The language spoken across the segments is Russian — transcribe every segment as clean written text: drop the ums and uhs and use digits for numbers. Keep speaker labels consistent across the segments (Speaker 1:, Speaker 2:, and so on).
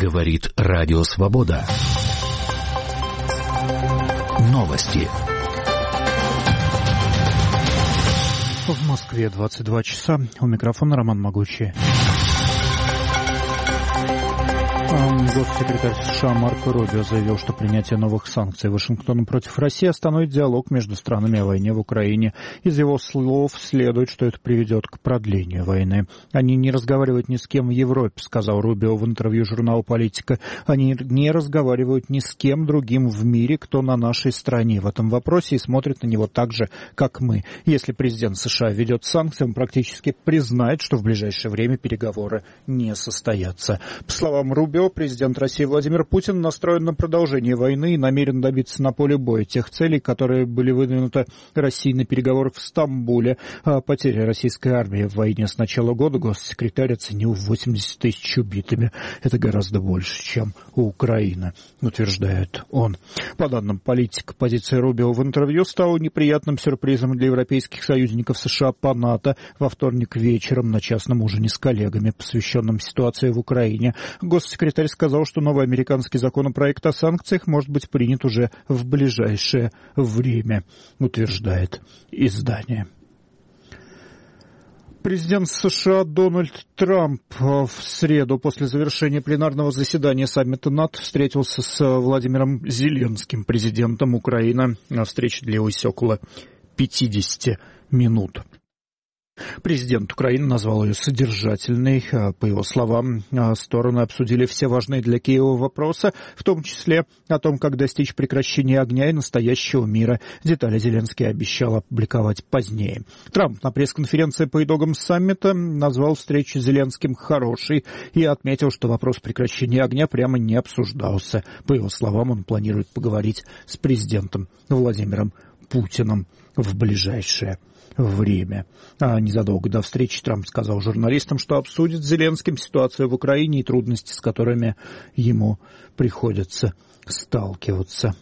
Speaker 1: Говорит Радио Свобода. Новости.
Speaker 2: В Москве 22 часа. У микрофона Роман Могучий. Госсекретарь США Марко Рубио заявил, что принятие новых санкций Вашингтоном против России остановит диалог между странами о войне в Украине. Из его слов следует, что это приведет к продлению войны. Они не разговаривают ни с кем в Европе, сказал Рубио в интервью журналу «Политика». Они не разговаривают ни с кем другим в мире, кто на нашей стороне в этом вопросе и смотрит на него так же, как мы. Если президент США введет санкции, он практически признает, что в ближайшее время переговоры не состоятся. По словам Рубио, президент России Владимир Путин настроен на продолжение войны и намерен добиться на поле боя тех целей, которые были выдвинуты Россией на переговорах в Стамбуле. Потери российской армии в войне с начала года госсекретарь оценил в 80 тысяч убитыми. Это гораздо больше, чем у Украины, утверждает он. По данным «Политика», позиция Рубио в интервью стала неприятным сюрпризом для европейских союзников США по НАТО во вторник вечером на частном ужине с коллегами, посвященном ситуации в Украине. Госсекретарь сказал, что новый американский законопроект о санкциях может быть принят уже в ближайшее время, утверждает издание. Президент США Дональд Трамп в среду после завершения пленарного заседания саммита НАТО встретился с Владимиром Зеленским, президентом Украины. Встреча длилась около 50 минут. Президент Украины назвал ее содержательной. По его словам, стороны обсудили все важные для Киева вопросы, в том числе о том, как достичь прекращения огня и настоящего мира. Детали Зеленский обещал опубликовать позднее. Трамп на пресс-конференции по итогам саммита назвал встречу с Зеленским хорошей и отметил, что вопрос прекращения огня прямо не обсуждался. По его словам, он планирует поговорить с президентом Владимиром Путиным в ближайшее время. Незадолго до встречи Трамп сказал журналистам, что обсудит с Зеленским ситуацию в Украине и трудности, с которыми ему приходится сталкиваться.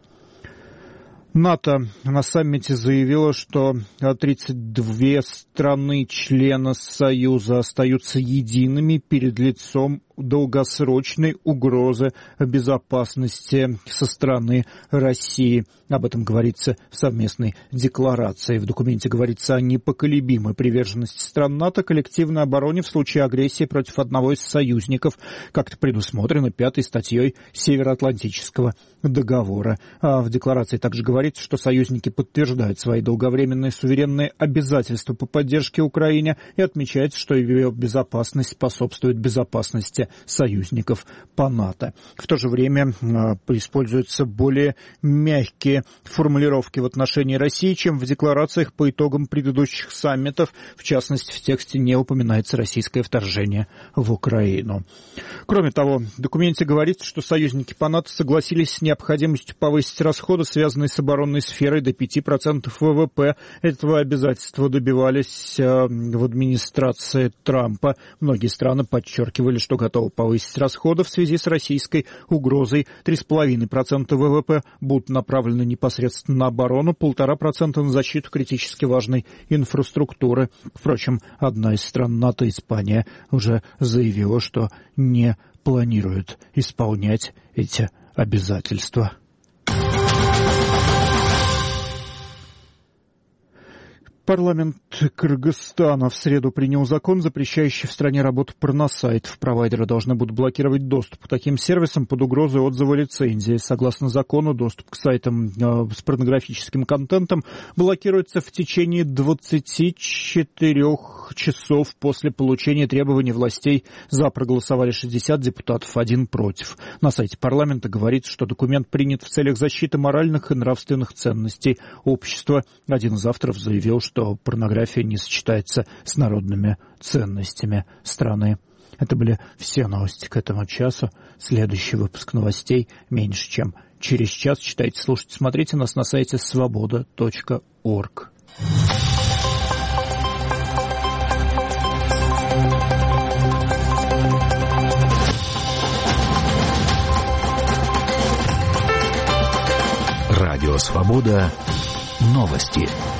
Speaker 2: НАТО на саммите заявило, что 32 страны-члена Союза остаются едиными перед лицом долгосрочной угрозы безопасности со стороны России. Об этом говорится в совместной декларации. В документе говорится о непоколебимой приверженности стран НАТО коллективной обороне в случае агрессии против одного из союзников, как это предусмотрено 5-й статьей Североатлантического договора. В декларации также говорится, что союзники подтверждают свои долговременные суверенные обязательства по поддержке Украине и отмечается, что ее безопасность способствует безопасности союзников по НАТО. В то же время используются более мягкие формулировки в отношении России, чем в декларациях по итогам предыдущих саммитов. В частности, в тексте не упоминается российское вторжение в Украину. Кроме того, в документе говорится, что союзники по НАТО согласились с необходимостью повысить расходы, связанные с оборонной сферой, до 5% ВВП. Этого обязательства добивались в администрации Трампа. Многие страны подчеркивали, что готовы повысить расходы в связи с российской угрозой. 3,5% ВВП будут направлены непосредственно на оборону, 1,5% на защиту критически важной инфраструктуры. Впрочем, одна из стран НАТО, Испания, уже заявила, что не планирует исполнять эти обязательства. Парламент Кыргызстана в среду принял закон, запрещающий в стране работу порносайтов. Провайдеры должны будут блокировать доступ к таким сервисам под угрозой отзыва лицензии. Согласно закону, доступ к сайтам с порнографическим контентом блокируется в течение 24 часов после получения требований властей. За проголосовали 60 депутатов, 1 против. На сайте парламента говорится, что документ принят в целях защиты моральных и нравственных ценностей общества. Один из авторов заявил, что порнография не сочетается с народными ценностями страны. Это были все новости к этому часу. Следующий выпуск новостей меньше чем через час. Читайте, слушайте, смотрите нас на сайте svoboda.org.
Speaker 1: Радио Свобода. Новости.